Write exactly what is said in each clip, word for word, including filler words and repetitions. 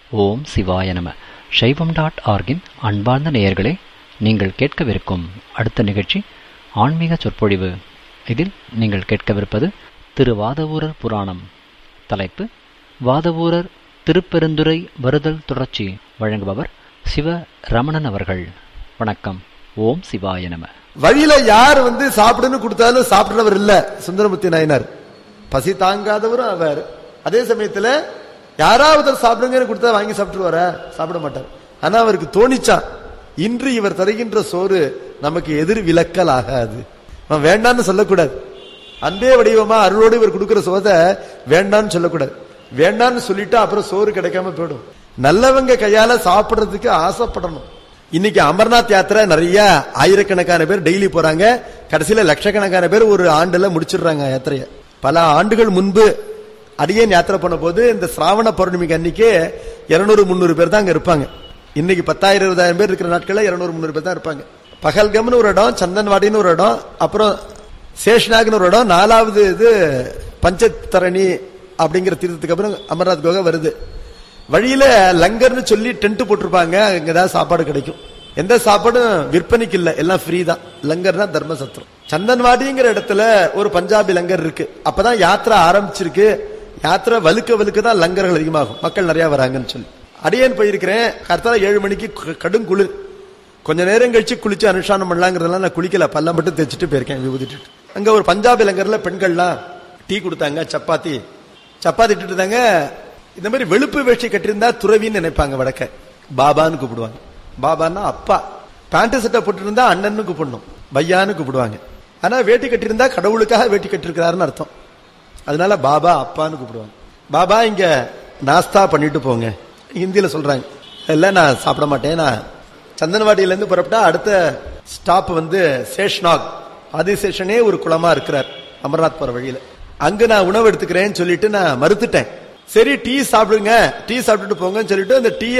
ஓம் சிவாய நம. சைவம் டாட் ஆர்கின் அன்பார்ந்த நேயர்களே, நீங்கள் கேட்கவிருக்கும் அடுத்த நிகழ்ச்சி ஆன்மீக சொற்பொழிவு. இதில் நீங்கள் கேட்கவிருப்பது திரு வாதவூரர் புராணம். தலைப்பு வாதவூரர் திருப்பெருந்துறை வருதல் தொடர்ச்சி. வழங்குபவர் சிவ ரமணன் அவர்கள். வணக்கம். ஓம் சிவாய நம. வழியில யார் வந்து சாப்பிடுன்னு கொடுத்தாலும் சாப்பிடுறவர் இல்ல சுந்தரமூர்த்தி நாயனார். பசி தாங்காதவரும் அவர். அதே சமயத்துல யாராவது சாப்பிடுங்கன்னு கொடுத்தா வாங்கி சாப்பிட்டுருவார? சாப்பிட மாட்டார். ஆனா அவருக்கு தோணிச்சான், இன்று இவர் தருகின்ற சோறு நமக்கு எதிர் விலக்கல் ஆகாது, வேண்டான்னு சொல்லக்கூடாது. அன்பே வடிவமா அருளோடு இவர் கொடுக்கிற சோதை வேண்டான்னு சொல்லக்கூடாது. வேண்டான்னு சொல்லிட்டா அப்புறம் சோறு கிடைக்காம போயிடும். நல்லவங்க கையால சாப்பிடுறதுக்கு ஆசைப்படணும். இன்னைக்கு அமர்நாத் யாத்திரை நிறைய ஆயிரக்கணக்கான பேர் டெய்லி போறாங்க. கடைசியில லட்சக்கணக்கான பேர் ஒரு ஆண்டுல முடிச்சிடுறாங்க யாத்திரைய. பல ஆண்டுகள் முன்பு அடியேன் யாத்திரை பண்ண போது இந்த சிராவண பௌர்ணமிக்கு அன்னைக்கு இருநூறு முன்னூறு பேர் தான் அங்க இருப்பாங்க. இன்னைக்கு பத்தாயிரம் இருபதாயிரம் பேர் இருக்கிற நாட்கள்ல இருநூறு முன்னூறு பேர் தான் இருப்பாங்க. பகல்கம்னு ஒரு இடம், சந்தன்வாடின்னு ஒரு இடம், அப்புறம் சேஷ்நாக்னு ஒரு இடம், நாலாவது இது பஞ்சத்தரணி அப்படிங்கிற தீர்த்தத்துக்கு அப்புறம் அமர்நாத் குகை வருது. வழியில லங்கர்னு சொல்லி டென்ட் போட்டிருப்பாங்க. அங்கதான் சாப்பாடு கிடைக்கும். எந்த சாப்பாடும் விற்பனைக்கு இல்ல, எல்லாம் ஃப்ரீ தான். லங்கர்னா தர்மசத்திரம். சந்தன்வாடிங்கிற இடத்துல ஒரு பஞ்சாபி லங்கர் இருக்கு. அப்பதான் யாத்திரை ஆரம்பிச்சிருக்கு. யாத்திரை வலுக்க வலுக்க தான் லங்கர்கள் அதிகமாகும், மக்கள் நிறைய வராங்கன்னு சொல்லி. அடியேன் போயிருக்கிறேன். கரெக்டா ஏழு மணிக்கு கடும் குளிர். கொஞ்ச நேரம் கழிச்சு குளிச்சு அனுஷ்டானம் பண்ணலாங்கிறதுலாம் நான் குளிக்கல, பல்லம் மட்டும் தேய்ச்சிட்டு போயிருக்கேன் விபூதிட்டு. அங்க ஒரு பஞ்சாபி லங்கர்ல பெண்கள்லாம் டீ கொடுத்தாங்க, சப்பாத்தி சப்பாத்தி இட்டு இருந்தாங்க. இந்த மாதிரி வெளுப்பு வேஷ்டி கட்டிருந்தா துறவின்னு நினைப்பாங்க. வடக்க பாபான்னு கூப்பிடுவாங்க. பாபான்னா அப்பா. பேண்ட் சட்டை போட்டு இருந்தா அண்ணன்னு கூப்பிடணும், பையான்னு கூப்பிடுவாங்க. ஆனா வேட்டி கட்டிருந்தா கடவுளுக்காக வேட்டி கட்டிருக்கிறாருன்னு அர்த்தம். அதனால பாபா அப்பான்னு கூப்பிடுவாங்க. பாபா இங்க நாஸ்தா பண்ணிட்டு போங்க, ஹிந்தியில சொல்றாங்க. இல்ல நான் சாப்பிட மாட்டேன், நான் சந்தனவாடியில இருந்து புறப்பட்டா அடுத்த ஸ்டாப் வந்து சேஷ்நாக். ஆதிசேஷனே ஒரு குளமா இருக்கிறார் அமர்நாத் போற வழியில. அங்க நான் உணவு எடுத்துக்கிறேன்னு சொல்லிட்டு நான் மறுத்துட்டேன். சரி டீ சாப்பிடுங்க, டீ சாப்பிட்டுட்டு போங்கன்னு சொல்லிட்டு அந்த டீய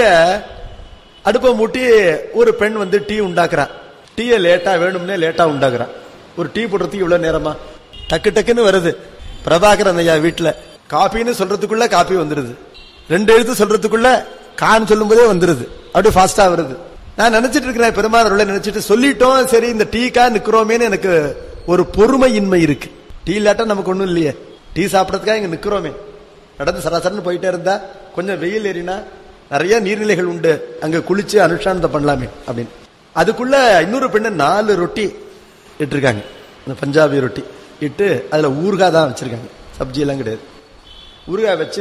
அடுப்பை மூட்டி ஒரு பெண் வந்து டீ உண்டாக்குறான். டீய லேட்டா வேணும்னே லேட்டா உண்டாக்குறான். ஒரு டீ போடுறதுக்கு இவ்வளவு நேரமா? டக்கு டக்குன்னு வருது. பிரபாகரன் ஐயா வீட்டுல காப்பின்னு சொல்றதுக்குள்ள காப்பி வந்துருது. ரெண்டு எழுத்து சொல்றதுக்குள்ள கான்னு சொல்லும் போதே வந்துருது. அப்படி ஃபாஸ்டா வருது. நான் நினைச்சிட்டு இருக்கிறேன், பெருமாள் நினைச்சிட்டு சொல்லிட்டோம், சரி இந்த டீக்கா நிக்கிறோமேன்னு எனக்கு ஒரு பொறுமையின்மை இருக்கு. டீ இல்லாட்டா நமக்கு ஒண்ணும் இல்லையே, டீ சாப்பிடறதுக்காக இங்க நிக்கிறோமே. நடந்து சராசரன்னு போயிட்டே இருந்தா கொஞ்சம் வெயில் ஏறினா நிறைய நீர்நிலைகள் உண்டு, அங்க குளிச்சு அனுஷ்டானத்தை பண்ணலாமே அப்படின்னு. அதுக்குள்ள இன்னொரு பெண்ணு நாலு ரொட்டி இட்டிருக்காங்க, பஞ்சாபி ரொட்டி இட்டு அதுல ஊறுகாய் தான் வச்சிருக்காங்க, சப்ஜி எல்லாம் கிடையாது. ஊறுகாய் வச்சு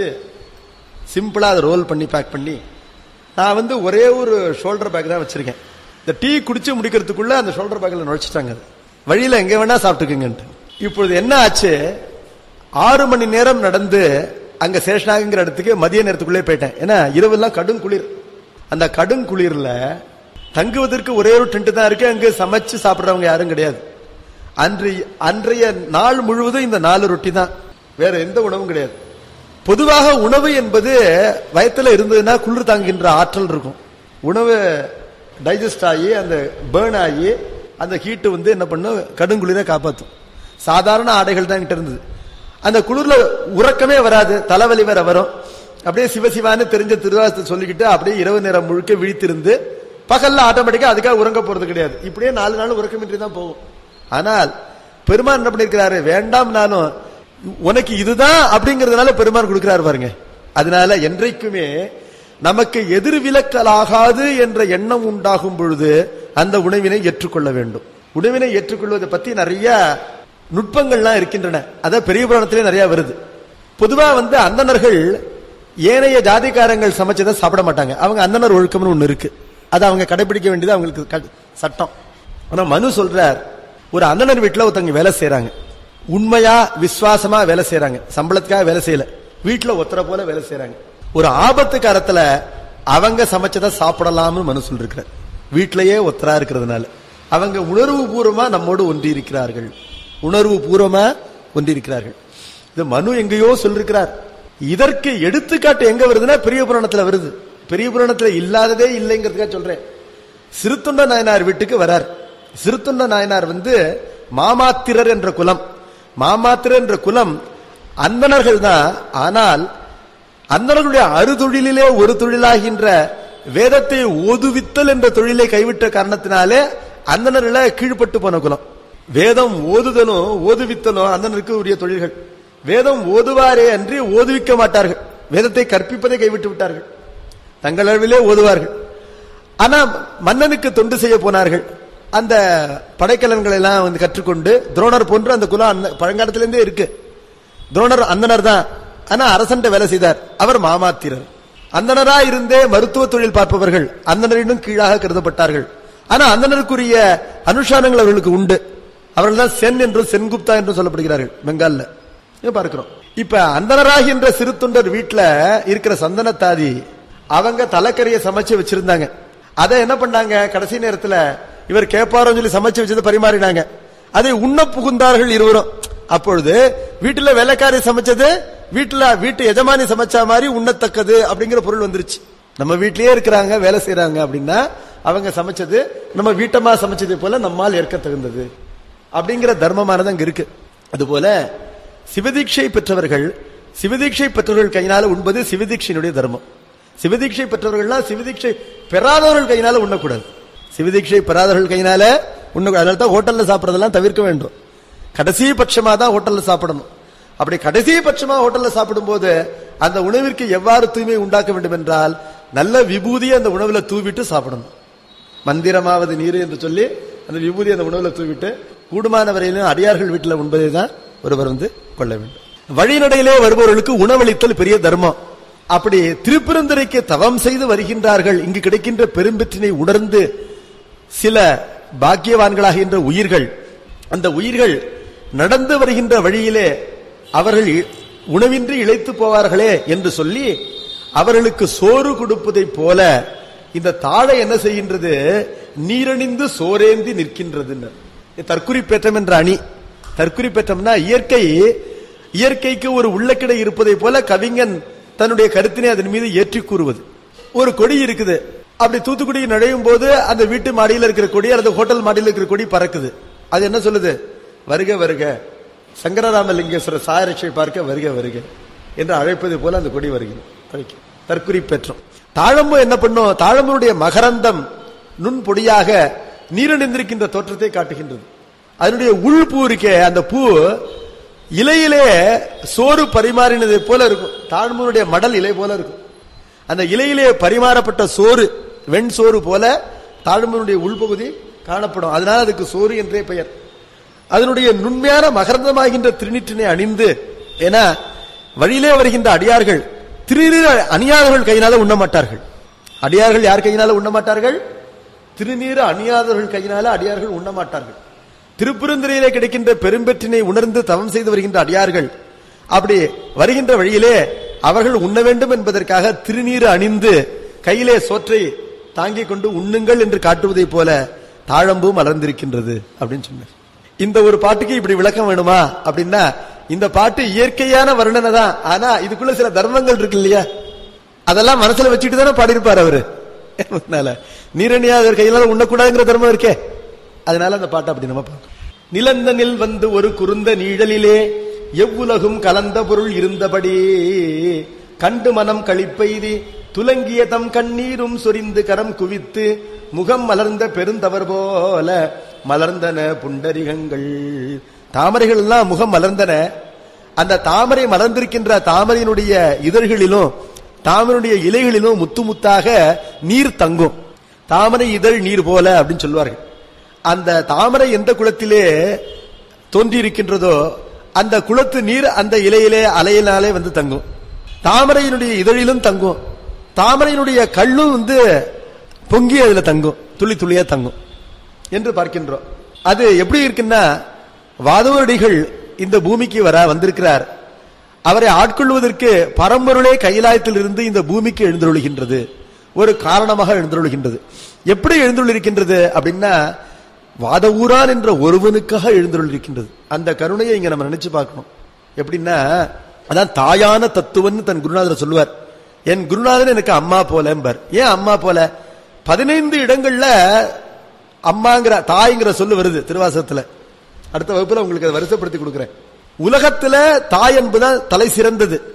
சிம்பிளா அதை ரோல் பண்ணி பேக் பண்ணி, நான் வந்து ஒரே ஒரு ஷோல்டர் பேக் தான் வச்சிருக்கேன். இந்த டீ குடிச்சு முடிக்கிறதுக்குள்ள அந்த ஷோல்டர் பேக்ல நுழைச்சிட்டாங்க. வழியில எங்க வேணா சாப்பிட்டுக்குங்கன்ட்டு. இப்பொழுது என்ன ஆச்சு, ஆறு மணி நேரம் நடந்து அங்க சேஷ்நாகங்கிற இடத்துக்கு மதிய நேரத்துக்குள்ளே போயிட்டேன். ஏன்னா இரவெல்லாம் கடும் குளிர். அந்த கடும் குளிர்ல தங்குவதற்கு ஒரே ஒரு டென்ட் தான் இருக்கு. அங்க சமைச்சு சாப்பிடுறவங்க யாரும் கிடையாது. அன்றைய அன்றைய நாள் முழுவதும் இந்த நாலு ரொட்டி தான், வேற எந்த உணவும் கிடையாது. பொதுவாக உணவு என்பது வயத்துல இருந்ததுன்னா குளிர் தாங்குகின்ற ஆற்றல் இருக்கும். உணவு டைஜஸ்ட் ஆகி அந்த பேர்ன் ஆகி அந்த ஹீட்டு வந்து என்ன பண்ணும், கடுங்குளிரை காப்பாற்றும். சாதாரண ஆடைகள் தான் கிட்ட இருந்தது. அந்த குளிர்ல உறக்கமே வராது, தலைவலி வேற வரும். அப்படியே சிவசிவான்னு தெரிஞ்ச திருவாசத்தை சொல்லிக்கிட்டு அப்படியே இரவு நேரம் முழுக்க விழித்திருந்து பகல்ல ஆட்டோமேட்டிக்கா அதுக்காக உறங்க போறது கிடையாது. இப்படியே நாலு நாள் உறக்கமின்றி தான் போகும். ஆனால் பெருமான் என்ன பண்ணிருக்கிறாரு, வேண்டாம் நானும் உனக்கு இதுதான் அப்படிங்கறதுனால பெருமான் கொடுக்கிறாரு பாருங்க. அதனால என்றைக்குமே நமக்கு எதிர்விலக்கலாகாது என்ற எண்ணம் உண்டாகும் பொழுது அந்த உணவினை ஏற்றுக்கொள்ள வேண்டும். உணவினை ஏற்றுக்கொள்வதை பத்தி நிறைய நுட்பங்கள்லாம் இருக்கின்றன. அதான் பெரிய புராணத்திலே நிறைய வருது. பொதுவா வந்து அந்தணர்கள் ஏனைய ஜாதிக்காரங்கள் சமைச்சதை சாப்பிட மாட்டாங்க. அவங்க அந்தணர் ஒழுக்கம்னு ஒண்ணு இருக்கு, அதை அவங்க கடைபிடிக்க வேண்டியது அவங்களுக்கு சட்டம். ஆனா மனு சொல்றார், ஒரு அந்தணர் வீட்டுல ஒருத்தவங்க வேலை செய்யறாங்க, உண்மையா விசுவாசமா வேலை செய்யறாங்க, சம்பளத்துக்காக வேலை செய்யல, வீட்டுல ஒத்தர போல வேலை செய்யறாங்க. ஒரு ஆபத்து காலத்துல அவங்க சமைச்சதை சாப்பிடலாம்னு மனு சொல்லிருக்கிறார். வீட்டிலேயே ஒத்தரா இருக்கிறதுனால அவங்க உணர்வு பூர்வமா நம்மோடு ஒன்றி இருக்கிறார்கள், உணர்வு பூர்வமா ஒன்றி இருக்கிறார்கள். இது மனு எங்கேயோ சொல்லிருக்கிறார். இதற்கு எடுத்துக்காட்டு எங்க வருதுன்னா பெரிய புராணத்துல வருது. பெரிய புராணத்துல இல்லாததே இல்லைங்கிறதுக்காக சொல்றேன். சிறுத்தொண்ட நாயனார் வீட்டுக்கு வரார். சிறுத்தொண்ட நாயனார் வந்து மாமாத்திரர் என்ற குலம். மாமாத்திரர் என்ற குலம் அந்தணர்கள் தான். ஆனால் அந்தணர்களுடைய அறுதொழிலே ஒரு தொழிலாகின்ற வேதத்தை ஓதுவித்தல் என்ற தொழிலை கைவிட்ட காரணத்தினாலே அந்தணர்களை கீழ்பட்டு போன குலம். வேதம் ஓதுதலும் ஓதுவித்தலும் அந்தணருக்கு உரிய தொழில்கள். வேதம் ஓதுவாரே அன்றி ஓதுவிக்க மாட்டார்கள். வேதத்தை கற்பிப்பதை கைவிட்டு விட்டார்கள். தங்கள் அளவிலே ஓதுவார்கள். ஆனா மன்னனுக்கு தொண்டு செய்ய போனார்கள். அந்த படைக்கலன்களை எல்லாம் வந்து கற்றுக்கொண்டு துரோணர் போன்று அந்த குலம் பழங்காலத்திலிருந்தே இருக்கு. துரோணர் அந்தனர் தான். ஆனா அரசன் வேலை செய்தார். அவர் மாமாத்திரர். அந்தனரா இருந்தே மருத்துவ தொழில் பார்ப்பவர்கள் அந்தனரிடம் கீழாக கருதப்பட்டார்கள். ஆனா அந்தனருக்குரிய அனுஷ்டானங்கள் அவர்களுக்கு உண்டு. அவர்கள் தான் சென் என்றும் சென்குப்தா என்றும் சொல்லப்படுகிறார்கள் பெங்கால்ல பார்க்கிறோம். இப்ப அந்தனராகி என்ற சிறு தொண்டர் வீட்டுல இருக்கிற சந்தனத்தாதி அவங்க தலைக்கறியை சமைச்சு வச்சிருந்தாங்க. அதை என்ன பண்ணாங்க, கடைசி நேரத்துல இவர் கேப்பாரோன்னு சொல்லி சமைச்சு வச்சதை பரிமாறினாங்க. அதை உண்ண புகுந்தார்கள் இருவரும். அப்பொழுது வீட்டுல வேலைக்காரி சமைச்சது வீட்டுல வீட்டு எஜமானி சமைச்சா மாதிரி உண்ணத்தக்கது அப்படிங்கிற பொருள் வந்துருச்சு. நம்ம வீட்லயே இருக்கிறாங்க, வேலை செய்யறாங்க அப்படின்னா அவங்க சமைச்சது நம்ம வீட்டமா சமைச்சதை போல நம்மால் ஏற்க தகுந்தது அப்படிங்கிற தர்மமானது அங்க இருக்கு. அதுபோல சிவதீட்சை பெற்றவர்கள் சிவதீட்சை பெற்றவர்கள் கையினால உண்பது சிவதீட்சையினுடைய தர்மம். சிவதீட்சை பெற்றவர்கள்லாம் சிவதீட்சை பெறாதவர்கள் கையினால உண்ணக்கூடாது. சிவதீட்சை பெறாதவர்கள் கையினால உண்ணக்கூடாது. அதனால தான் ஹோட்டல்ல சாப்பிடறதெல்லாம் தவிர்க்க வேண்டும். கடைசி பட்சமா தான் ஹோட்டல்ல சாப்பிடணும். அப்படி கடைசி பட்சமா ஹோட்டல்ல சாப்பிடும் போது அந்த உணவிற்கு எவ்வாறு தூய்மை உண்டாக்க வேண்டும் என்றால் நல்ல விபூதியை அந்த உணவுல தூவிட்டு சாப்பிடணும். மந்திரமாவது நீர் என்று சொல்லி அந்த விபூதி அந்த உணவுல தூவிட்டு கூடுமான வரையிலும் அடியார்கள் வீட்டில் உண்பதை தான் ஒருவர் வந்து கொள்ள வேண்டும். வழிநடையிலே வருபவர்களுக்கு உணவளித்தல் பெரிய தர்மம். அப்படி திருப்பெருந்துறைக்கு தவம் செய்து வருகின்றார்கள். இங்கு கிடைக்கின்ற பெரும்பெற்றினை உணர்ந்து சில பாக்கியவான்களாகின்ற உயிர்கள், அந்த உயிர்கள் நடந்து வருகின்ற வழியிலே அவர்கள் உணவின்றி இழைத்து போவார்களே என்று சொல்லி அவர்களுக்கு சோறு கொடுப்பதை போல இந்த தாழை என்ன செய்கின்றது, நீரணிந்து சோரேந்தி நிற்கின்றது. தற்குறிப்பேற்றம் என்ற அணி. தற்குறிப்பேற்றம்னா இயற்கை இயற்கைக்கு ஒரு உள்ளக்கிடை இருப்பதை போல கவிஞன் தன்னுடைய கருத்தினை அதன் மீது ஏற்றி கூறுவது. ஒரு கொடி இருக்குது, அப்படி தூத்துக்குடி நுழையும் போது அந்த வீட்டு மாடியில் இருக்கிற கொடி அல்லது ஹோட்டல் மாடியில் இருக்கிற கொடி பறக்குது. அது என்ன சொல்லுது, வருக வருக சங்கரராமலிங்கேஸ்வரர் சாயரட்சை பார்க்க வருக வருக என்று அழைப்பது போல அந்த கொடி வருகிறது. தற்குறிப்பேற்றம். தாழம்பு என்ன பண்ணும், தாழம்புடைய மகரந்தம் நுண் பொடியாக நீரணிந்திருக்கின்ற தோற்றத்தை காட்டுகின்றது. அதனுடைய உள் பூ இருக்கே, அந்த பூ இலையிலே சோறு பரிமாறினதை போல இருக்கும். தாழ்மனுடைய மடல் இலை போல இருக்கும். அந்த இலையிலே பரிமாறப்பட்ட சோறு வெண் சோறு போல தாழ்மனுடைய உள்பகுதி காணப்படும். அதனால அதுக்கு சோறு என்றே பெயர். அதனுடைய நுண்மையான மகரந்தமாகின்ற திருநீற்றினை அணிந்து, ஏன்னா வழியிலே வருகின்ற அடியார்கள் திருநீர் அணியாதவர்கள் கையினால உண்ண மாட்டார்கள். அடியார்கள் யார் கையினால உண்ண மாட்டார்கள், திருநீர் அணியாதவர்கள் கையினால அடியார்கள் உண்ண மாட்டார்கள். திருப்பெருந்துறையிலே கிடைக்கின்ற பெரும்பெற்றினை உணர்ந்து தவம் செய்து வருகின்ற அடியார்கள் அப்படி வருகின்ற வழியிலே அவர்கள் உண்ண வேண்டும் என்பதற்காக திருநீர் அணிந்து கையிலே சோற்றை தாங்கிக் கொண்டு உண்ணுங்கள் என்று காட்டுவதை போல தாழம்பூ மலர்ந்திருக்கின்றது அப்படின்னு சொன்னார். இந்த ஒரு பாட்டுக்கு இப்படி விளக்கம் வேணுமா அப்படின்னா, இந்த பாட்டு இயற்கையான வர்ணனை தான். ஆனா இதுக்குள்ள சில தர்மங்கள் இருக்கு இல்லையா, அதெல்லாம் மனசுல வச்சுட்டு தானே பாடியிருப்பார் அவரு. நீரணியாதவர் கையினால உண்ணக்கூடாதுங்கிற தர்மம் இருக்கே, அதனால அந்த பாட்டை அப்படி நம்ம பார்க்கணும். நிலந்தனில் வந்து ஒரு குறுந்த நீழலிலே எவ்வுலகும் கலந்த பொருள் இருந்தபடி கண்டு மனம் கழிப்பெய்தி துலங்கிய தம் கண்ணீரும் சொரிந்து கரம் குவித்து முகம் மலர்ந்த பெருந்தவர் போல மலர்ந்தன புண்டரிகங்கள். தாமரைகள் எல்லாம் முகம் மலர்ந்தன. அந்த தாமரை மலர்ந்திருக்கின்ற தாமரையினுடைய இதழ்களிலும் தாமரையுடைய இலைகளிலும் முத்து முத்தாக நீர் தங்கும். தாமரை இதழ் நீர் போல அப்படின்னு சொல்லுவார்கள். அந்த தாமரை எந்த குளத்திலே தோன்றி இருக்கின்றதோ அந்த குளத்து நீர் அந்த இலையிலே அலையினாலே வந்து தங்கும். தாமரையினுடைய இதழிலும் தங்கும். தாமரையினுடைய கல்லும் வந்து பொங்கி அதுல தங்கும், துளி துளியா தங்கும் என்று பார்க்கின்றோம். அது எப்படி இருக்குன்னா, வாதவடிகள் இந்த பூமிக்கு வர வந்திருக்கிறார். அவரை ஆட்கொள்வதற்கு பரம்பொருளே கைலாயத்தில் இருந்து இந்த பூமிக்கு எழுந்தருளுகின்றது. ஒரு காரணமாக எழுந்தருளுகின்றது. எப்படி எழுந்தருளிருக்கின்றது அப்படின்னா, வாதவூரான் என்ற ஒருவனுக்காக எழுந்தருளிருக்கின்றது. அந்த கருணையை இங்க நம்ம நினைச்சு பார்க்கணும். எப்படின்னா, அதான் தாயான தத்துவன் தன் குருநாதர் சொல்லுவார். என் குருநாதன் எனக்கு அம்மா போல என்பார். ஏன் அம்மா போல? பதினைந்து இடங்கள்ல அம்மாங்கிற தாய்ங்கிற சொல்லு வருது திருவாசகத்துல. அடுத்த வகுப்புல உங்களுக்கு அதை வரிசைப்படுத்தி கொடுக்கிறேன். உலகத்துல தாய் என்பதுதான் தலை சிறந்தது.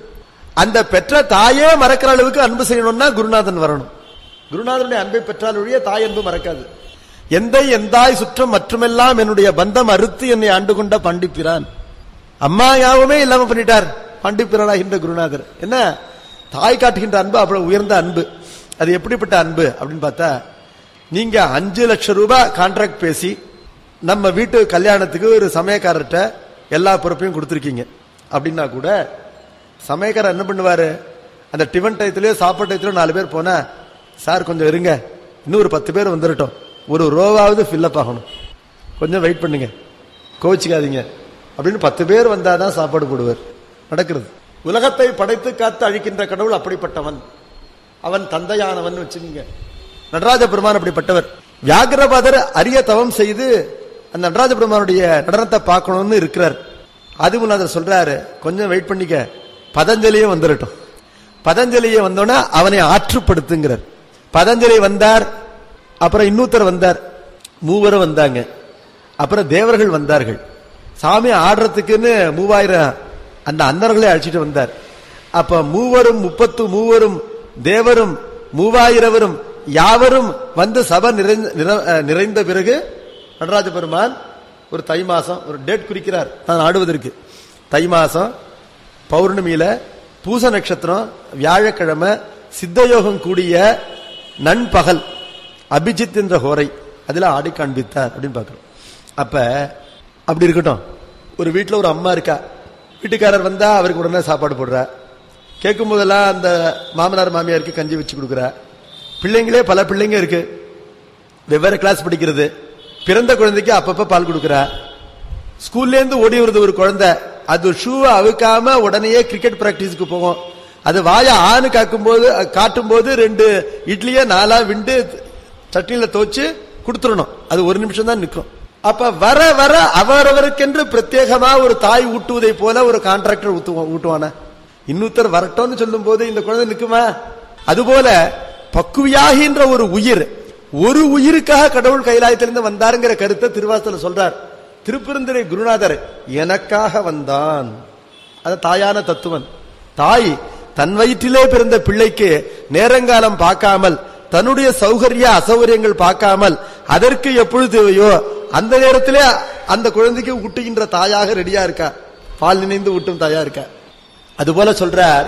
அந்த பெற்ற தாயே மறக்கிற அளவுக்கு அன்பு செய்யணும்னா குருநாதன் வரணும். குருநாதனுடைய அன்பை பெற்றால் ஒழிய தாய் அன்பு மறக்காது. எந்த எந்தாய் சுற்றம் மற்றுமெல்லாம் என்னுடைய பந்தம் அறுத்து என்னை ஆண்டு கொண்ட பாண்டிப்பிரான். அம்மா யாவுமே இல்லாம பண்ணிட்டார் பாண்டிப்பிரானாகின்ற குருநாதர். என்ன தாய் காட்டுகின்ற அன்பு அவ்வளவு உயர்ந்த அன்பு. அது எப்படிப்பட்ட அன்பு அப்படின்னு பார்த்தா, நீங்க அஞ்சு லட்சம் ரூபாய் கான்ட்ராக்ட் பேசி நம்ம வீட்டு கல்யாணத்துக்கு ஒரு சமயக்காரர்கிட்ட எல்லா பொறுப்பையும் கொடுத்துருக்கீங்க அப்படின்னா கூட சமயக்காரர் என்ன பண்ணுவாரு, அந்த டிஃபன் டயத்திலயோ சாப்பாடு டயத்திலயோ நாலு பேர் போனா, சார் கொஞ்சம் இருங்க, இன்னும் ஒரு பத்து பேர் வந்துடட்டும், ஒரு ரோவாவது ஃபில்லப் ஆகணும், கொஞ்சம் வெயிட் பண்ணுங்க, கோச்சிக்காதீங்க அப்படின்னு பத்து பேர் வந்தாதான் சாப்பாடு போடுவார். நடக்கிறது. உலகத்தை படைத்து காத்து அழிக்கின்ற கடவுள் அப்படிப்பட்டவன். அவன் தந்தையானவன் வச்சுங்க. நடராஜ பெருமான் அப்படிப்பட்டவர். வியாகரபாதர் அரிய தவம் செய்து அந்த நடராஜ பெருமானுடைய நடனத்தை பார்க்கணும்னு இருக்கிறார். ஆதிமூலநாதர் சொல்றாரு, கொஞ்சம் வெயிட் பண்ணிக்க, பதஞ்சலியே வந்துடட்டும். பதஞ்சலியே வந்தோன்னா அவனை ஆற்றுப்படுத்துங்கிறார். பதஞ்சலி வந்தார், அப்புறம் இன்னொருத்தர் வந்தார், மூவரும் வந்தாங்க, அப்புறம் தேவர்கள் வந்தார்கள். சாமி ஆடுறதுக்குன்னு மூவாயிரம் அந்த அன்னர்களை அழைச்சிட்டு வந்தார். அப்ப மூவரும் முப்பத்து மூவரும் தேவரும் மூவாயிரவரும் யாவரும் வந்து சபை நிறைந்த பிறகு நடராஜ பெருமான் ஒரு தை மாசம் ஒரு டேட் குறிக்கிறார் தான் ஆடுவதற்கு. தை மாசம் பௌர்ணமியில பூச நட்சத்திரம் வியாழக்கிழமை சித்தயோகம் கூடிய நண்பகல் அபிஜித் என்ற ஹோரை அதுல ஆடி காண்பித்தார் அப்படின்னு பாக்குறோம். அப்ப அப்படி இருக்கட்டும். ஒரு வீட்டுல ஒரு அம்மா இருக்கா, வீட்டுக்காரர் வந்தா அவருக்கு உடனே சாப்பாடு போடுறா, கேட்கும் போதெல்லாம் அந்த மாமனார் மாமியாருக்கு கஞ்சி வச்சு கொடுக்குறா. பிள்ளைங்களே பல பிள்ளைங்க இருக்கு, வெவ்வேறு கிளாஸ் படிக்கிறது. பிறந்த குழந்தைக்கு அப்பப்ப பால் கொடுக்குறா. ஸ்கூல்ல இருந்து ஓடி வருது ஒரு குழந்தை, அது ஷூவை அவுக்காம உடனே கிரிக்கெட் பிராக்டிஸ்க்கு போகும். அது வாய ஆணு காக்கும் போது காட்டும் போது ரெண்டு இட்லிய நாலா விண்டு சட்னியில துவச்சு கொடுத்துடணும். அது ஒரு நிமிஷம் தான் நிற்கும். அப்ப வர வர அவரவருக்கென்று பிரத்யேகமா ஒரு தாய் ஊட்டுவதை போல ஒரு கான்ட்ராக்டர் ஊட்டுவான. இன்னொருத்தர் வரட்டோன்னு சொல்லும் போது இந்த குழந்தை நிற்குமா? அதுபோல பக்குவியாகின்ற ஒரு உயிர், ஒரு உயிருக்காக கடவுள் கைலாயத்திலிருந்து வந்தாருங்கிற கருத்தை திருவாசல சொல்றார். திருப்பெருந்துறை குருநாதர் எனக்காக வந்தான். அது தாயான தத்துவன். தாய் தன் வயிற்றிலே பிறந்த பிள்ளைக்கு நேரங்காலம் பார்க்காமல், தன்னுடைய சௌகரிய அசௌகரியங்கள் பார்க்காமல், அதற்கு எப்பொழுது தேவையோ அந்த நேரத்திலே அந்த குழந்தைக்கு ஊட்டுகின்ற தாயாக ரெடியா இருக்கா, பால் நினைந்து ஊட்டும் தாயா இருக்கா. அதுபோல சொல்றார்,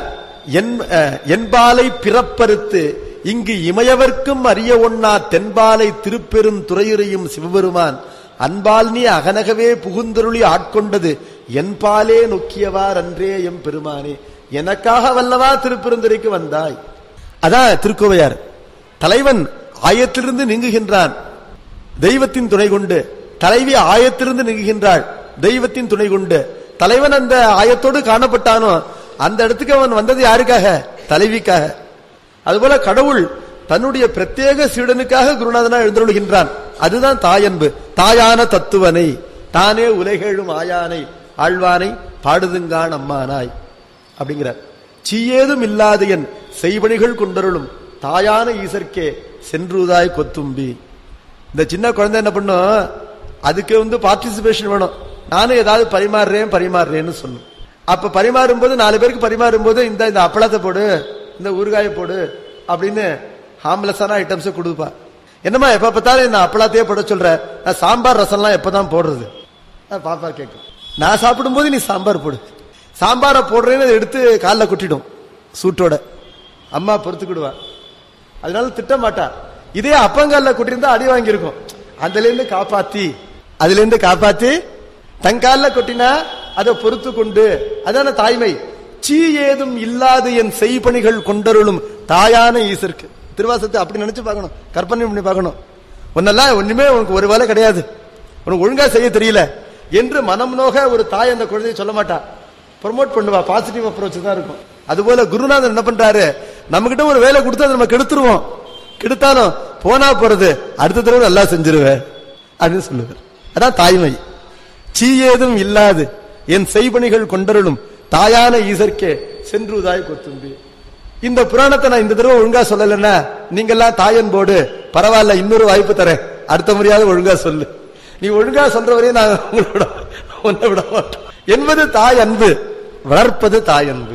என்பாலை பிறப்பறுத்து இங்கு இமையவர்க்கும் அறிய ஒண்ணா தென்பாலை திருப்பெரும் துறையுறையும் சிவபெருமான் அன்பால் நீ அகனகவே புகுந்தருளி ஆட்கொண்டது என்பாலே நொக்கியவார் அன்றே எம் பெருமானே. எனக்காக வல்லவா திருப்பெருந்துறைக்கு வந்தாய். அதான் திருக்கோவையார். தலைவன் ஆயத்திலிருந்து நீங்குகின்றான் தெய்வத்தின் துணை கொண்டு, தலைவி ஆயத்திலிருந்து நீங்குகின்றாள் தெய்வத்தின் துணை கொண்டு. தலைவன் அந்த ஆயத்தோடு காணப்பட்டானோ அந்த இடத்துக்கு அவன் வந்தது யாருக்காக? தலைவிக்காக. அதுபோல கடவுள் தன்னுடைய பிரத்யேக சீடனுக்காக குருநாதனா எழுந்தருளுகின்றான். அதுதான் தாயன்பு. தாயான தத்துவனை தானே உலகேழும் ஆயானை ஆழ்வானை பாடுதுங்கான் அம்மானாய் அப்படிங்கிறார். சீயேதும் இல்லாத என் செய்வணிகள் கொண்டருளும் தாயான ஈசர்க்கே சென்றுதாய் கொத்தும்பி. இந்த சின்ன குழந்தை என்ன பண்ணும், அதுக்கு வந்து பார்ட்டிசிபேஷன் வேணும். நானும் ஏதாவது பரிமாறுறேன் பரிமாறுறேன்னு சொல்லும். அப்ப பரிமாறும் போது நாலு பேருக்கு பரிமாறும் போது இந்த இந்த அப்பளத்தை போடு, இந்த ஊறுகாயை போடு அப்படின்னு ஹாம்லெஸ்ஸான ஐட்டம்ஸ் கொடுப்பா. என்னமா எப்ப பார்த்தாலும் இந்த அப்பளத்தையே போட சொல்ற, நான் சாம்பார் ரசம்லாம் எப்பதான் போடுறது பாப்பா கேட்கும். நான் சாப்பிடும் போது நீ சாம்பார் போடு. சாம்பாரை போடுறேன்னு எடுத்து காலில் கொட்டிடும் சூட்டோட. அம்மா பொறுத்துக்கிடுவா, அதனால திட்ட மாட்டா. இதே அப்பங்கால கொட்டிருந்தா அடி வாங்கியிருக்கும். அதுல இருந்து காப்பாத்தி அதுல இருந்து காப்பாத்தி தங்கால கொட்டினா அதை பொறுத்து கொண்டு, அதான தாய்மை. சீ ஏதும் இல்லாது என் செய்பணிகள் கொண்டருளும் தாயான ஈசருக்கு. திருவாசத்தை அப்படி நினைச்சு பார்க்கணும், கற்பனை பண்ணி பார்க்கணும். ஒன்னெல்லாம் ஒண்ணுமே உனக்கு ஒரு வேலை கிடையாது, உனக்கு ஒழுங்கா செய்ய தெரியல என்று மனம் நோக ஒரு தாய் அந்த குழந்தையை சொல்ல மாட்டா, ப்ரமோட் பண்ணுவா. பாசிட்டிவ் அப்ரோச் தான் இருக்கும். அதுபோல குருநாதன் என்ன பண்றாரு, நம்ம கிட்ட ஒரு வேலை கொடுத்தா நம்ம கெடுத்துருவோம். கெடுத்தாலும் போனா போறது அடுத்த தடவை நல்லா செஞ்சிருவேன் அப்படின்னு சொல்லுவார். அதான் தாய்மை. சீ ஏதும் இல்லாது என் செய்பணிகள் கொண்டருளும் தாயான ஈசர்க்கே சென்றுதாய் கொத்தும்பி. இந்த புராணத்தை நான் இந்த தடவை ஒழுங்கா சொல்லலன்னா நீங்கெல்லாம் தாயன் போடு, பரவாயில்ல, இன்னொரு வாய்ப்பு தரேன், அடுத்த முறையாவது ஒழுங்கா சொல்லு. நீ ஒழுங்கா சொல்றவரையும் நான் உங்களோட ஒன்ன விட மாட்டோம் என்பது தாய் அன்பு. வளர்ப்பது தாய் அன்பு.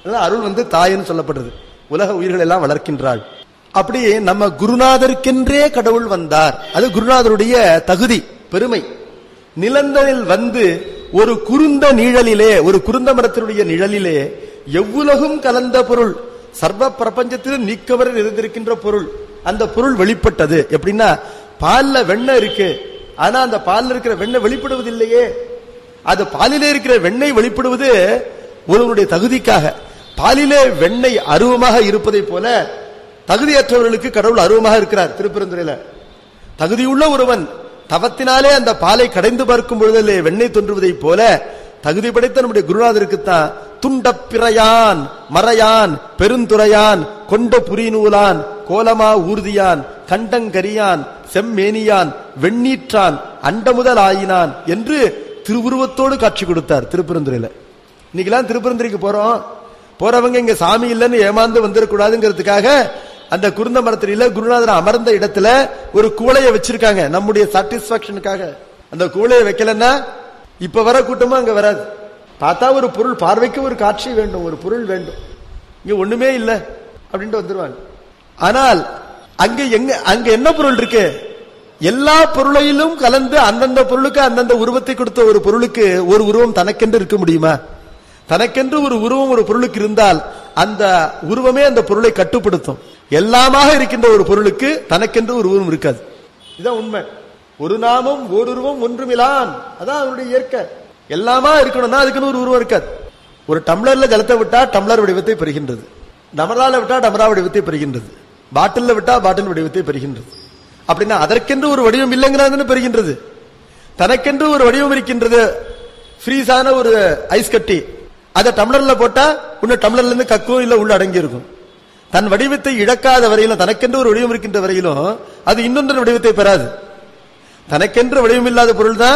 அருள் வந்து தாயின்னு சொல்லப்படுறது. உலக உயிர்கள் எல்லாம் வளர்க்கின்றாள். அப்படி நம்ம குருநாதருக்கென்றே கடவுள் வந்தார். அது குருநாதருடைய தகுதி, பெருமை. நிலந்தனில் வந்து ஒரு குருந்த நிழலிலே, ஒரு குருந்த மரத்தினுடைய நிழலிலே எவ்வுலகும் கலந்த பொருள், சர்வ பிரபஞ்சத்திலும் நீக்கவர இருந்திருக்கின்ற பொருள், அந்த பொருள் வெளிப்பட்டது. எப்படின்னா, பால்ல வெண்ணெய் இருக்கு, ஆனா அந்த பால்ல இருக்கிற வெண்ணெய் வெளிப்படுவதில்லையே. அது பாலிலே இருக்கிற வெண்ணெய் வெளிப்படுவது ஒருவனுடைய தகுதிக்காக. பாலிலே வெண்ணெய் அருவமாக இருப்பதை போல தகுதியற்றவர்களுக்கு கடவுள் அருவமாக இருக்கிறார். திருப்பெருந்துறையில தகுதியுள்ள ஒருவன் தவத்தினாலே அந்த பாலை கடைந்து பார்க்கும் பொழுதிலே வெண்ணெய் தோன்றுவதை போல தகுதி படைத்த நம்முடைய குருநாதருக்குத்தான் துண்டப்பிறையான், மறையான், பெருந்துறையான், கொண்ட புரிநூலான், கோலமா ஊர்தியான், கண்டங்கரியான், செம்மேனியான், வெண்ணீற்றான், அண்டமுதல் ஆயினான் என்று திருவுருவத்தோடு காட்சி கொடுத்தார் திருப்பெருந்துறையில. இன்னைக்கெல்லாம் திருப்பெருந்துறைக்கு போறோம், போறவங்க இங்க சாமி இல்லைன்னு ஏமாந்து வந்துடக்கூடாதுங்கிறதுக்காக அந்த குருந்த மரத்தில குருநாதர் அமர்ந்த இடத்துல ஒரு கூளைய வச்சிருக்காங்க நம்முடைய சாட்டிஸ்பாக்சனுக்காக. அந்த கூளைய வைக்கலன்னா இப்ப வர கூட்டமும் அங்க வராது. பார்த்தா ஒரு பொருள், பார்வைக்கு ஒரு காட்சி வேண்டும், ஒரு பொருள் வேண்டும், இங்க ஒண்ணுமே இல்லை அப்படின்ட்டு வந்துருவாங்க. ஆனால் அங்க எங்க அங்க என்ன பொருள் இருக்கு? எல்லா பொருளையிலும் கலந்து அந்தந்த பொருளுக்கு அந்தந்த உருவத்தை கொடுத்த ஒரு பொருளுக்கு ஒரு உருவம் தனக்கென்று இருக்க முடியுமா? தனக்கென்று ஒரு உருவம் ஒரு பொருளுக்கு இருந்தால் அந்த உருவமே அந்த பொருளை கட்டுப்படுத்தும். எல்லாமாக இருக்கின்ற ஒரு பொருளுக்கு தனக்கென்று ஒரு உருவம் இருக்காது. இதுதான் உண்மை. ஒரு நாமம் ஓருருவம் ஒன்றுமிலான், அதான் அவருடைய இயற்கை. எல்லாமா இருக்கணும்னா அதுக்குன்னு ஒரு உருவம் இருக்காது. ஒரு டம்ளர்ல ஜலத்தை விட்டா டம்ளர் வடிவத்தை பெறுகின்றது, டமரால விட்டா டமரா வடிவத்தை பெறுகின்றது, பாட்டில் விட்டா பாட்டில் வடிவத்தை பெறுகின்றது. அப்படின்னா அதற்கென்று ஒரு வடிவம் இல்லைங்கிறது பெறுகின்றது. தனக்கென்று ஒரு வடிவம் இருக்கின்றது. ஃப்ரீஸான ஒரு ஐஸ் கட்டி அதை டம்ளர்ல போட்டா இன்னும் டம்ளர்ல இருந்து கக்கும் இல்ல உள்ள அடங்கி இருக்கும். தன் வடிவத்தை இழக்காத வரையிலும், தனக்கென்று ஒரு வடிவம் இருக்கின்ற வரையிலும் அது இன்னொன்று வடிவத்தை பெறாது. தனக்கென்று வடிவம் இல்லாத பொருள் தான்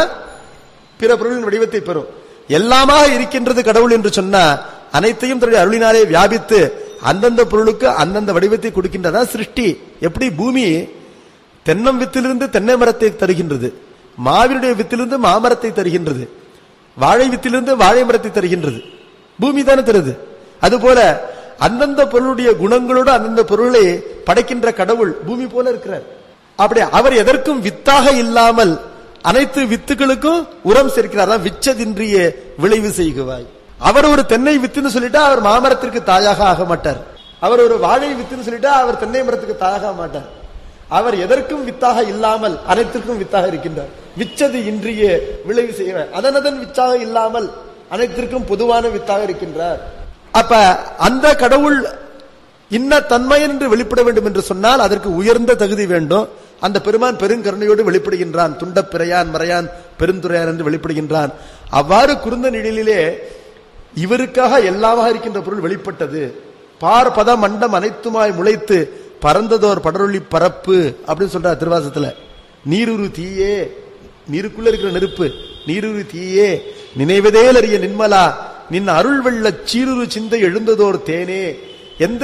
பிற பொருளின் வடிவத்தை பெறும். எல்லாமாக இருக்கின்றது கடவுள் என்று சொன்னா அனைத்தையும் தன்னுடைய அருளினாலே வியாபித்து அந்தந்த பொருளுக்கு அந்தந்த வடிவத்தை கொடுக்கின்றதா சிருஷ்டி. எப்படி பூமி தென்னம் வித்திலிருந்து தென்னை மரத்தை தருகின்றது, மாவினுடைய வித்திலிருந்து மாமரத்தை தருகின்றது, வாழை வித்திலிருந்து வாழை மரத்தை தருகின்றது, பூமி தானே தருது. அதுபோல அந்தந்த பொருளுடைய குணங்களோடு அந்தந்த பொருளை படைக்கின்ற கடவுள் பூமி போல இருக்கிறார். அப்படி அவர் எதற்கும் வித்தாக இல்லாமல் அனைத்து வித்துகளுக்கும் உரம் சேர்க்கிறார். விச்சதின்றிய விளைவு செய்குவாய். அவர் ஒரு தென்னை வித்துன்னு சொல்லிட்டா அவர் மாமரத்திற்கு தாயாக ஆக மாட்டார். அவர் ஒரு வாழை வித்துன்னு சொல்லிட்டா அவர் தென்னை மரத்துக்கு தாயாக ஆக மாட்டார். அவர் எதற்கும் வித்தாக இல்லாமல் அனைத்திற்கும் வித்தாக இருக்கின்றார். விச்சது இன்றிய விளைவு செய்வார். அதனதன் வித்தாக இல்லாமல் அனைத்திற்கும் பொதுவான வித்தாக இருக்கின்றார். அப்ப அந்த கடவுள் இன்ன தன்மையன் என்று வெளிப்பட வேண்டும் என்று சொன்னால் அதற்கு உயர்ந்த தகுதி வேண்டும். அந்த பெருமான் பெருங்கருணையோடு வெளிப்படுகின்றான். துண்டப்பிறையான், மறையான், பெருந்துரையான் என்று வெளிப்படுகின்றான். அவ்வாறு குருந்த நிழலிலே இவருக்காக எல்லாமாக இருக்கின்ற பொருள் வெளிப்பட்டது. பார் பத மண்டம் அனைத்துமாய் முளைத்து பறந்ததோர் படரொளி பரப்பு அப்படின்னு சொல்றார் திருவாசத்துல. நீருரு தீயே, நீருக்குள்ள இருக்கிற நெருப்பு, நீருரு தீயே நினைவதேல் அறிய நின்மலா நின் அருள் வெள்ள சீருரு சிந்தை எழுந்ததோர் தேனே. எந்த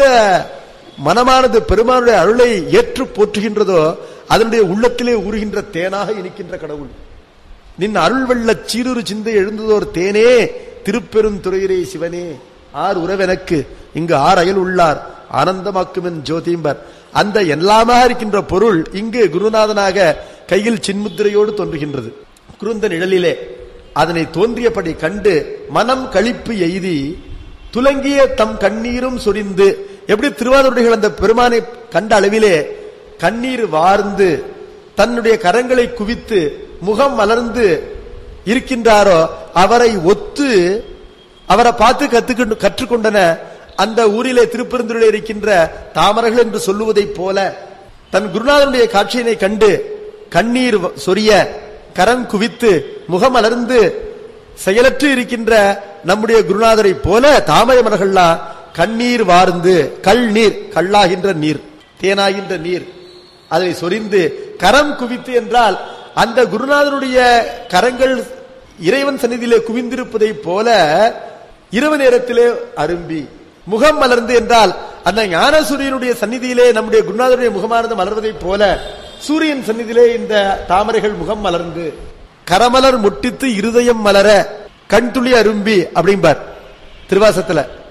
மனமானது பெருமானுடைய அருளை ஏற்று போற்றுகின்றதோ அதனுடைய உள்ளத்திலே ஊறுகின்ற தேனாக இனிக்கின்ற கடவுள். நின் அருள் வெள்ள சீருரு சிந்தை எழுந்ததோர் தேனே திருப்பெருந்துறையிலே சிவனே. ஆர் உறவெனக்கு இங்கு ஆர் அயல் உள்ளார் ஆனந்தமாக்குமென் ஜோதிம்பர். அந்த எல்லாமாக இருக்கின்ற பொருள் இங்கு குருநாதனாக கையில் சின்முத்திரையோடு தோன்றுகின்றது. குருந்த நிழலிலே அதனை தோன்றியபடி கண்டு மனம் களிப்பு எய்தி துலங்கிய தம் கண்ணீரும் சொரிந்து. எப்படி திருவாரூரிகள் அந்த பெருமானை கண்ட அளவிலே கண்ணீர் வார்ந்து தன்னுடைய கரங்களை குவித்து முகம் மலர்ந்து இருக்கின்றாரோ அவரை ஒத்து அவரை பார்த்து கத்துக்கொண்டு கற்றுக்கொண்டன அந்த ஊரிலே திருப்பெருந்துறையிலே இருக்கின்ற தாமரைகள் என்று சொல்லுவதை போல தன் குருநாதனுடைய காட்சியினை கண்டு கண்ணீர் சொரிய கரம் குவித்து முகம் அலர்ந்து செயலற்று இருக்கின்ற நம்முடைய குருநாதரை போல தாமரை மலர்கள்லாம் கண்ணீர் வார்ந்து, கல் நீர், கல்லாகின்ற நீர், தேனாகின்ற நீர், அதை சொரிந்து கரம் குவித்து என்றால் அந்த குருநாதனுடைய கரங்கள் இறைவன் சந்நிதியிலே குவிந்திருப்பதை போல இரவு நேரத்திலே அரும்பி முகம் மலர்ந்து என்றால் அந்த ஞான சூரியனுடைய சந்நிதியிலே நம்முடைய குருநாதனுடைய முகமானது மலர்வதை போல சூரியன் சந்நிதியிலே இந்த தாமரைகள் முகம் மலர்ந்து கரமலர் முட்டித்து இருதயம் மலர கண் துளி அரும்பி அப்படிம்பார் திருவாசத்துல.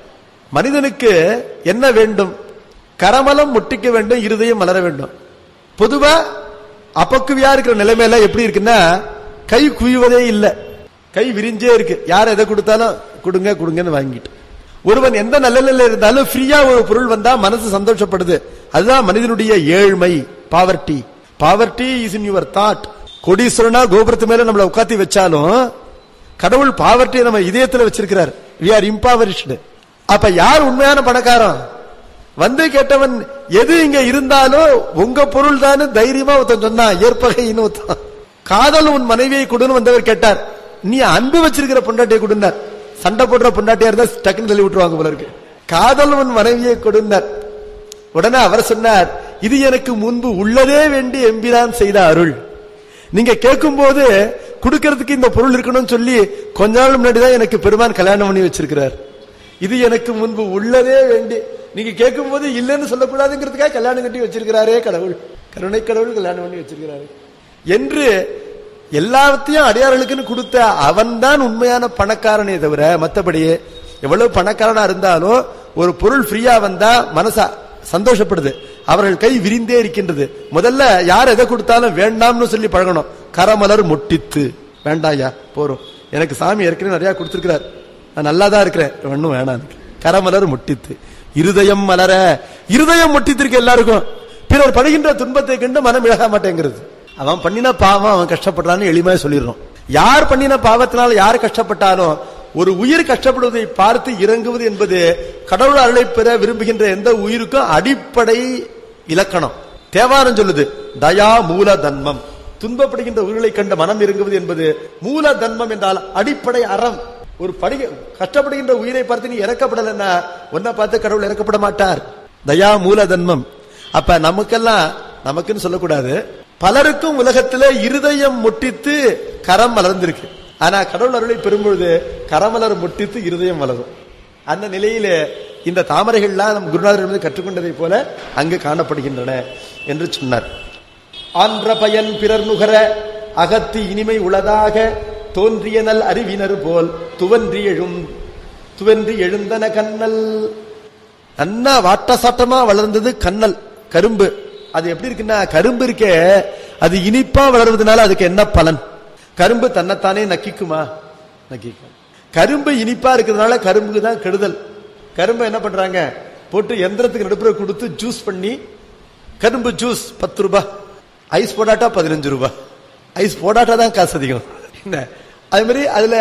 மனிதனுக்கு என்ன வேண்டும்? கரமலம் முட்டிக்க வேண்டும், இருதயம் மலர வேண்டும். பொதுவா அப்பக்குவியா இருக்கிற நிலைமையில எப்படி இருக்குன்னா, கை குவிவதே இல்லை, கை விரிஞ்சே இருக்கு. யார் எதை கொடுத்தாலும் கொடுங்க கொடுங்கன்னு வாங்கிட்டு. ஒருவன் எந்த நிலையில இருந்தாலும் ஃப்ரீயா ஒரு பொருள் வந்தா மனசு சந்தோஷப்படுது. அதுதான் மனிதனுடைய ஏழ்மை, poverty. Poverty is in your thought. கோடீஸ்வரனா கோபுரத்து மேல நம்மளை உட்காத்தி வச்சாலும் கடவுள் பாவர்ட்டியை நம்ம இதயத்துல வச்சிருக்கிறார். we are impoverished. அப்ப யார் உண்மையான பணக்காரன்? வந்து கேட்டவன் எது இங்க இருந்தாலும் உங்க பொருள் தான் தைரியமா ஒருத்தன் சொன்னான். ஏற்பகை இன்னொருத்தான். காதல் உன் மனைவியை கொடுன்னு வந்தவர் கேட்டார், நீ அன்பு வச்சிருக்கிற பொண்டாட்டியை கொடுந்தார். சண்டை போடுற பொண்டாட்டியா இருந்தா டக்குன்னு தள்ளி விட்டுருவாங்க போல இருக்கு. காதல் உன் மனைவியை கொடுந்தார். உடனே அவர் சொன்னார், இது எனக்கு முன்பு உள்ளதே வேண்டி எம்பிரான் செய்த அருள். நீங்க கேட்கும் போது கொடுக்கறதுக்கு இந்த பொருள் இருக்கணும்னு சொல்லி கொஞ்ச நாள் முன்னாடிதான் எனக்கு பெருமான் கல்யாணம் பண்ணி வச்சிருக்கிறார். இது எனக்கு முன்பு உள்ளதே வேண்டி, நீங்க கேட்கும் போது இல்லைன்னு சொல்லக்கூடாதுங்கிறதுக்காக கல்யாணம் கட்டி வச்சிருக்கிறாரே கடவுள். கருணை கடவுள் கல்யாணம் பண்ணி வச்சிருக்கிறாரு என்று எல்லாத்தையும் அடியார்களுக்குன்னு கொடுத்த அவன் தான் உண்மையான பணக்காரனே தவிர, மற்றபடி எவ்வளவு பணக்காரனா இருந்தாலும் ஒரு பொருள் ஃப்ரீயா வந்தா மனசா சந்தோஷப்படுது, அவர்கள் கை விரிந்தே இருக்கின்றது. முதல்ல யார் எதை கொடுத்தாலும் வேண்டாம்னு சொல்லி பழகணும். கரமலர் மொட்டித்து, வேண்டாயா போறோம், எனக்கு சாமி ஏற்கனவே நிறைய கொடுத்திருக்கிறார், நான் நல்லாதான் இருக்கிறேன், ஒன்னும் வேணாம். கரமலர் மொட்டித்து, இருதயம் மலர. இருதயம் மொட்டித்திருக்கு எல்லாருக்கும். பிறர் படுகின்ற துன்பத்தை கண்டு மனம் இழக மாட்டேங்கிறது. அவன் பண்ணின பாவம், அவன் கஷ்டப்படுறான்னு எளிமையா சொல்லிடுறோம். யார் பண்ணின பாவத்தினால யார் கஷ்டப்பட்டாலும் ஒரு உயிர் கஷ்டப்படுவதை பார்த்து இறங்குவது என்பது கடவுள் அருளை பெற விரும்புகின்ற எந்த உயிருக்கும் அடிப்படை இலக்கணம். தேவாரம் சொல்லுது, தயா மூல தன்மம். துன்பப்படுகின்ற உயிர்களை கண்ட மனம் இறங்குவது என்பது மூல தன்மம் என்றால் அடிப்படை அறம். ஒரு படி கஷ்டப்படுகின்ற உயிரை பார்த்து நீ இறக்கப்படலன்னா ஒன்ன பார்த்து கடவுள் இறக்கப்பட மாட்டார். தயா மூல தன்மம். அப்ப நமக்கெல்லாம், நமக்குன்னு சொல்லக்கூடாது, பலருக்கும் உலகத்துல இருதயம் முட்டித்து கரம் மலர்ந்திருக்கு. ஆனா கடவுள் அருளை பெறும்பொழுது கரமலர் முட்டித்து இருதயம் வளரும். அந்த நிலையில இந்த தாமரைகள்லாம் நம் குருநாதரிடமிருந்து கற்றுக்கொண்டதை போல அங்கு காணப்படுகின்றன என்று சொன்னார். ஆன்ற பயன் பிறர் நுகர அகத்து இனிமை உளதாக தோன்றிய நல் அறிவினர் போல் துவன்றி எழும் துவன்றி எழுந்தன கண்ணல். நன்னா வாட்ட சாட்டமா வளர்ந்தது கண்ணல், கரும்பு. அது எப்படி இருக்குன்னா, கரும்பு இருக்கே அது இனிப்பா வளர்வதனால அதுக்கு என்ன பலன்? கரும்பு தன்னைத்தானே நக்கிக்குமா? நக்கிக்கும். கரும்பு இனிப்பா இருக்கிறதுனால கரும்புக்கு தான் கெடுதல். கரும்பு என்ன பண்றாங்க, போட்டு எந்திரத்துக்கு நடுப்புற கொடுத்து ஜூஸ் பண்ணி, கரும்பு ஜூஸ் பத்து ரூபாய், ஐஸ் போடாட்டா பதினஞ்சு ரூபாய். ஐஸ் போடாட்டா தான் காசு அதிகம். என்ன அது மாதிரி அதுல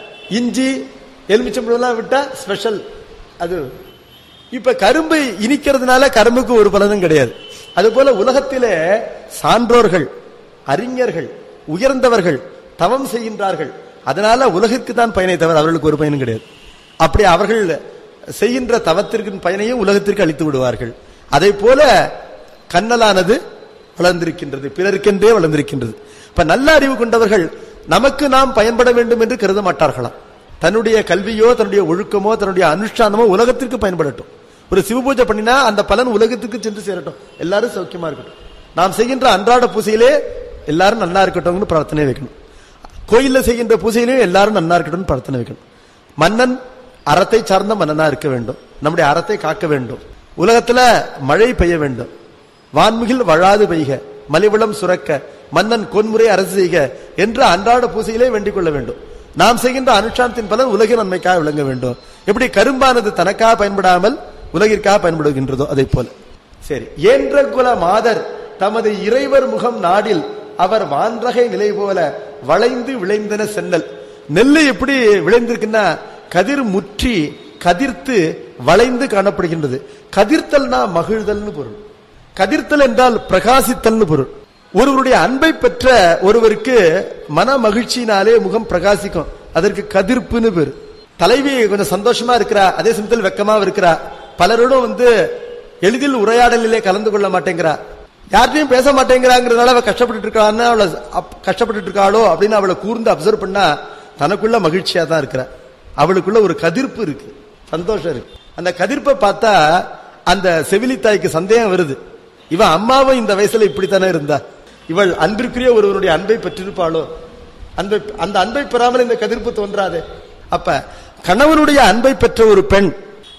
இஞ்சி எலுமிச்சம்பழம் விட்டா ஸ்பெஷல். அது இப்ப கரும்பு இனிக்கிறதுனால கரும்புக்கு ஒரு பலனும் கிடையாது. அது போல உலகத்திலே சான்றோர்கள், அறிஞர்கள், உயர்ந்தவர்கள் தவம் செய்கின்றார்கள். அதனால உலகிற்கு தான் பயனை தவிர அவர்களுக்கு ஒரு பயனும் கிடையாது. அப்படி அவர்கள் செய்கின்ற தவத்திற்கு பயனையும் உலகத்திற்கு அளித்து விடுவார்கள். அதை போல கண்ணலானது வளர்ந்திருக்கின்றது, பிறருக்கென்றே வளர்ந்திருக்கின்றது. இப்ப நல்ல அறிவு கொண்டவர்கள் நமக்கு நாம் பயன்பட வேண்டும் என்று கருத மாட்டார்களாம். தன்னுடைய கல்வியோ தன்னுடைய ஒழுக்கமோ தன்னுடைய அனுஷ்டானமோ உலகத்திற்கு பயன்படட்டும். ஒரு சிவ பூஜை பண்ணினா அந்த பலன் உலகத்துக்கு சென்று சேரட்டும், எல்லாரும் சௌக்கியமா இருக்கட்டும். நாம் செய்கின்ற அன்றாட பூசையிலே எல்லாரும் நன்னா இருக்கட்டும் பிரார்த்தனை வைக்கணும். கோயில்ல செய்கின்ற பூசையிலேயும் எல்லாரும் நன்னா இருக்கட்டும் பிரார்த்தனை வைக்கணும். மன்னன் அறத்தை சார்ந்த மன்னனா இருக்க வேண்டும், நம்முடைய அறத்தை காக்க வேண்டும். உலகத்துல மழை பெய்ய வேண்டும், வான்மிகில் வழாது பெய்க, மலிவளம் சுரக்க, மன்னன் கொன்முறை அரசு செய்க என்று அன்றாட பூசையிலே வேண்டிக் கொள்ள வேண்டும். நாம் செய்கின்ற அனுஷ்டானத்தின் பலன் உலக நன்மைக்காக விளங்க வேண்டும். எப்படி கரும்பானது தனக்காக பயன்படாமல் உலகிற்காக பயன்படுகின்றதோ அதை போல. சரி, ஏன்ற குல மாதர் தமது இறைவர் முகம் நாடில் அவர் வான்றகை நிலை போல வளைந்து விளைந்தன சென்னல். நெல்லு எப்படி விளைந்திருக்குன்னா கதிர் முற்றி கதிர்த்து வளைந்து காணப்படுகின்றது. கதிர்த்தல்னா மகிழ்தல்னு பொருள். கதிர்த்தல் என்றால் பிரகாசித்தல்னு பொருள். ஒருவருடைய அன்பை பெற்ற ஒருவருக்கு மன மகிழ்ச்சியினாலே முகம் பிரகாசிக்கும், அதற்கு கதிர்ப்புன்னு பேரு. தலைவி கொஞ்சம் சந்தோஷமா இருக்கிறா, அதே சமயத்தில் வெக்கமா இருக்கிறா, பலரோடும் வந்து எளிதில் உரையாடலிலே கலந்து கொள்ள மாட்டேங்கிறா, யார்ட்டையும் பேச மாட்டேங்கிறாங்கிறதுனால அவ கஷ்டப்பட்டு இருக்கான்னு அவளை கஷ்டப்பட்டு இருக்காளோ அப்படின்னு அவளை கூர்ந்து அப்சர்வ் பண்ணா தனக்குள்ள மகிழ்ச்சியா தான் இருக்கிறா. அவளுக்குள்ள ஒரு கதிர்ப்பு இருக்கு, சந்தோஷம் இருக்கு. அந்த கதிர்ப்பை பார்த்தா அந்த செவிலித்தாய்க்கு சந்தேகம் வருது, இவன் அம்மாவும் இந்த வயசுல இப்படித்தானே இருந்தா, இவள் அன்பிற்குரிய ஒருவருடைய அன்பை பெற்றிருப்பாளோ, அன்பை அந்த அன்பை பெறாமல் இந்த கதிர்ப்பு தோன்றாதே. அப்ப கணவனுடைய அன்பை பெற்ற ஒரு பெண்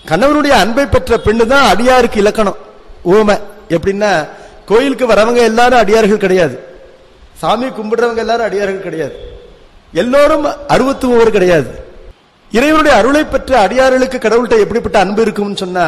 கணவனுடைய அன்பை பெற்ற பெண்ணு தான் அடியாருக்கு இலக்கணம். ஊமை எப்படின்னா, கோயிலுக்கு வரவங்க எல்லாரும் அடியார்கள் கிடையாது, சாமி கும்பிடுறவங்க எல்லாரும் அடியார்கள் கிடையாது, எல்லோரும் அறுபத்தி மூவர் கிடையாது. இறைவனுடைய அருளை பெற்ற அடியார்களுக்கு கடவுள்கிட்ட எப்படிப்பட்ட அன்பு இருக்கும்னு சொன்னா,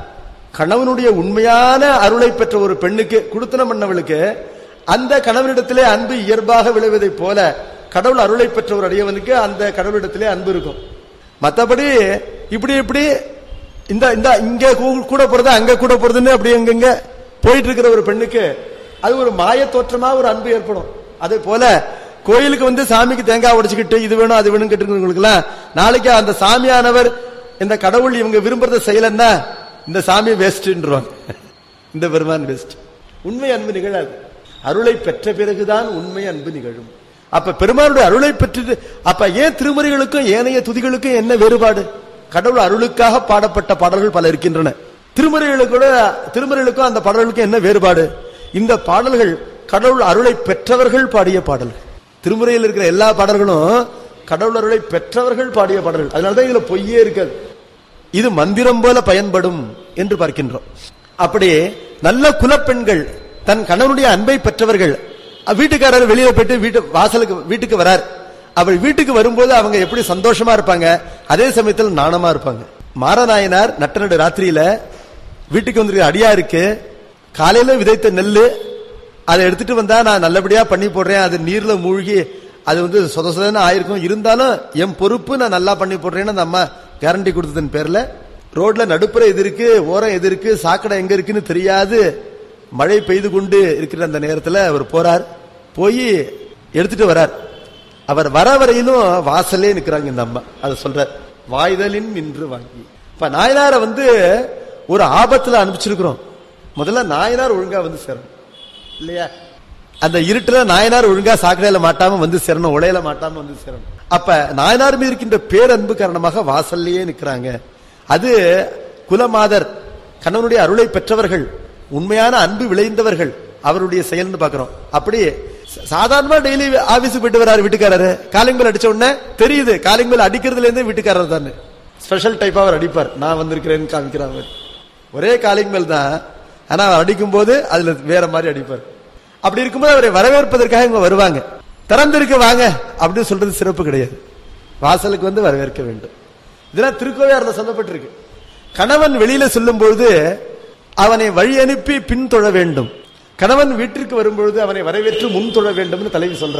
கணவனுடைய உண்மையான அருளை பெற்ற ஒரு பெண்ணுக்கு, குடுத்தனம் பண்ணவளுக்கு அந்த கணவனிடத்திலே அன்பு இயல்பாக விளைவதை போல கடவுள் அருளை பெற்ற ஒரு அடியவனுக்கு அந்த கடவுளிடத்திலே அன்பு இருக்கும். மற்றபடி இப்படி இப்படி இந்த இந்த இங்க கூட போறது அங்க கூட போறதுன்னு அப்படி எங்கெங்க போயிட்டு இருக்கிற ஒரு பெண்ணுக்கு அது ஒரு மாய தோற்றமா ஒரு அன்பு ஏற்படும். அதே போல கோயிலுக்கு வந்து சாமிக்கு தேங்காய் உடைச்சுக்கிட்டு இது வேணும் அது வேணும் கேட்டுங்களுக்கு எல்லாம் நாளைக்கு அந்த சாமியானவர் இந்த கடவுள் இவங்க விரும்புறத செய்யலன்னா இந்த சாமி வேஸ்ட்ன்றாங்க, இந்த பெருமான் வேஸ்ட். உண்மை அன்பு நிகழாது. அருளை பெற்ற பிறகுதான் உண்மை அன்பு நிகழும். அப்ப பெருமானுடைய அருளை பெற்று அப்ப ஏன் திருமுறைகளுக்கும் ஏனைய துதிகளுக்கும் என்ன வேறுபாடு? கடவுள் அருளுக்காக பாடப்பட்ட பாடல்கள் பல இருக்கின்றன. திருமுறைகளுக்கூட திருமுறைகளுக்கும் அந்த பாடல்களுக்கும் என்ன வேறுபாடு? இந்த பாடல்கள் கடவுள் அருளை பெற்றவர்கள் பாடிய பாடல்கள். திருமுறையில் இருக்கிற எல்லா பாடல்களும் கடவுள் அருளை பெற்றவர்கள் பாடிய பாடல்கள். அதனாலதான் இதுல பொய்யே இருக்காது. இது மந்திரம் போல பயன்படும் என்று பார்க்கின்றோம். அப்படியே நல்ல குலப்பெண்கள் தன் கணவனுடைய அன்பை பெற்றவர்கள், வீட்டுக்காரர் வெளியில போயிட்டு வீட்டு வாசலுக்கு வீட்டுக்கு வரார், அவள் வீட்டுக்கு வரும்போது அவங்க எப்படி சந்தோஷமா இருப்பாங்க, அதே சமயத்தில் நாணமா இருப்பாங்க. மாரநாயனார் நட்டநடு ராத்திரியில வீட்டுக்கு வந்திருக்க அடியாருக்கு காலையில விதைத்த நெல்லு அதை எடுத்துட்டு வந்தா நான் நல்லபடியா பண்ணி போடுறேன், அது நீர்ல மூழ்கி அது வந்து சொத சொதன்னு ஆயிருக்கும், இருந்தாலும் என் பொறுப்பு நான் நல்லா பண்ணி போடுறேன்னு அந்த அம்மா கேரண்டி கொடுத்ததன் பேர்ல ரோட்ல நடுப்புற எது இருக்கு, ஓரம் எது இருக்கு, சாக்கடை எங்க இருக்குன்னு தெரியாது, மழை பெய்து கொண்டு இருக்கிற அந்த நேரத்தில் அவர் போறார், போய் எடுத்துட்டு வரார். அவர் வர வரையிலும் வாசலே நிக்கிறாங்க இந்த அம்மா. அதை சொல்ற வாய்தலின் நின்று வாங்கி. இப்ப நாயனார வந்து ஒரு ஆபத்துல அனுப்பிச்சிருக்கிறோம். முதல்ல நாயனார் ஒழுங்கா வந்து சேரணும் இல்லையா? அந்த இருட்டுல நாயனார் ஒழுங்கா சாக்கடையில மாட்டாம வந்து சேரணும், உலையில மாட்டாம வந்து சேரணும். அப்ப நாயனார் மீது இருக்கின்ற பேரன்பு காரணமாக வாசல்லையே நிக்கிறாங்க. அது குலமாதர் கணவனுடைய அருளை பெற்றவர்கள், உண்மையான அன்பு விளைந்தவர்கள், அவருடைய செயல்னு பாக்குறோம். அப்படி சாதாரணமா டெய்லி ஆபீஸுக்கு போயிட்டு வராரு வீட்டுக்காரரு, காலிங் பெல் அடிச்ச உடனே தெரியுது காலிங் பெல் அடிக்கிறதுல இருந்தே வீட்டுக்காரர் தானே. ஸ்பெஷல் டைப்பா அவர் அடிப்பார், நான் வந்திருக்கிறேன்னு காமிக்கிறார். ஒரே காலிங் பெல் தான், ஆனா அவர் அடிக்கும் போது அதுல வேற மாதிரி அடிப்பார். அப்படி இருக்கும்போது அவரை வரவேற்பதற்காக இவங்க வருவாங்க. திறந்திருக்க வாங்க அப்படின்னு சொல்றது சிறப்பு கிடையாது, வாசலுக்கு வந்து வரவேற்க வேண்டும். இதெல்லாம் திருக்கோவையார்ல சொல்லப்பட்டிருக்கு. கணவன் வெளியில சொல்லும் பொழுது அவனை வழி அனுப்பி பின் தொழ வேண்டும், கணவன் வீட்டிற்கு வரும்பொழுது அவனை வரவேற்று முன் தொழ வேண்டும் தலைவி சொல்ற.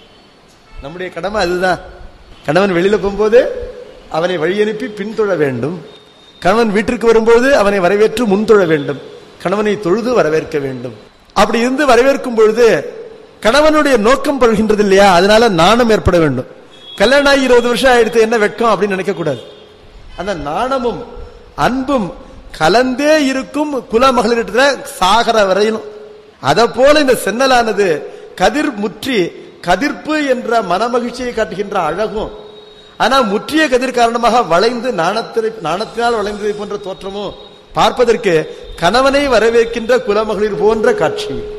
நம்முடைய கடமை அதுதான். கணவன் வெளியில போகும்போது அவனை வழி அனுப்பி பின் தொழ வேண்டும், கணவன் வீட்டிற்கு வரும்போது அவனை வரவேற்று முன் தொழ வேண்டும், கணவனை தொழுது வரவேற்க வேண்டும். அப்படி இருந்து வரவேற்கும் பொழுது கணவனுடைய நோக்கம் படுகின்றது இல்லையா, அதனால நாணம் ஏற்பட வேண்டும். கல்யாணம் ஆகி இருபது வருஷம் ஆயிடுத்து என்ன வெட்கம் அப்படின்னு நினைக்க கூடாது. அந்த நாணமும் அன்பும் கலந்தே இருக்கும் குல மகளிரிடத்துல சாகர வரையிலும். அத போல இந்த சென்னலானது கதிர் முற்றி கதிர்ப்பு என்ற மனமகிழ்ச்சியை காட்டுகின்ற அழகும், ஆனா முற்றிய கதிர் காரணமாக வளைந்து நாணத்தினை நாணத்தினால் வளைந்ததை போன்ற தோற்றமும் பார்ப்பதற்கு கணவனை வரவேற்கின்ற குலமகளிர் போன்ற காட்சி.